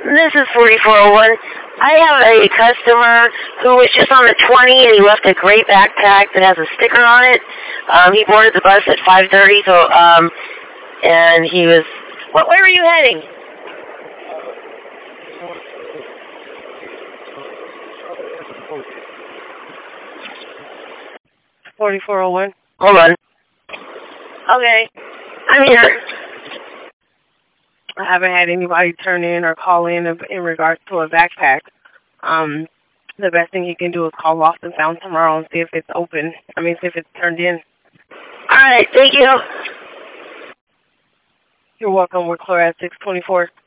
This is 4401. I have a customer who was just on the 20 and he left a gray backpack that has a sticker on it. He boarded the bus at 5:30, so, and he was, where are you heading? $44.01. Hold on. Okay. I'm here. I haven't had anybody turn in or call in regards to a backpack. The best thing you can do is call Lost and Found tomorrow and see if it's open. See if it's turned in. All right. Thank you. You're welcome. We're clear at 624.